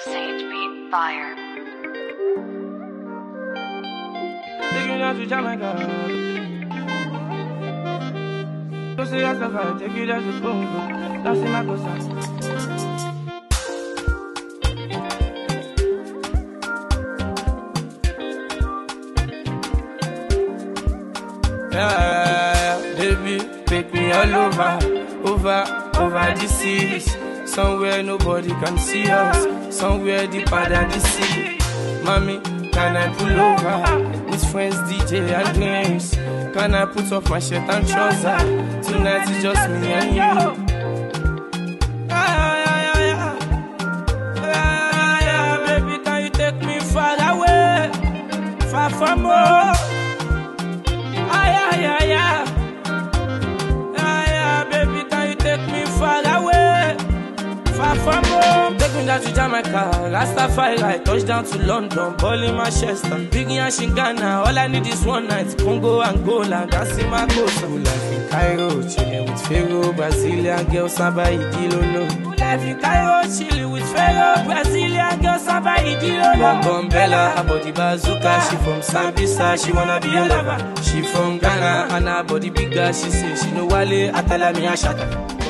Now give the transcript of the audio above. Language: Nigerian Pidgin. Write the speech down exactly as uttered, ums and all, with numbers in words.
Saint Beat Fire. Take you down to Jamaica. Don't say I survive, take you down to Congo. That's in my cosa. Yeah, yeah, yeah, baby, take me all over, over, over the seas. Somewhere nobody can see us, somewhere deeper than the sea. Mommy, can I pull over with friends, D J and drinks? Can I put off my shirt and trousers? Tonight is just me and you. Yeah, yeah, yeah, yeah. Yeah, yeah, baby, can you take me far away, far from home? Ah, yeah, yeah, yeah. Yeah, yeah, baby, can you take me far away, far from home? Take me down to Jamaica, Rastafari, touchdown to London, ball in Manchester, Biggie and Shingana. All I need is one night, Congo, Angola, dancing my coast. Good life in Cairo, chilling with Pharaoh, Brazilian girl, Samba Idilolo. Good life in Cairo, chilling with Pharaoh, Brazilian girl, Samba Idilolo. Bum Bum Bella, her body bazooka, she from Sambisa, she wanna be a lover. She from Ghana, and her body bigger, she say she know Wale, I tell her me a shatter.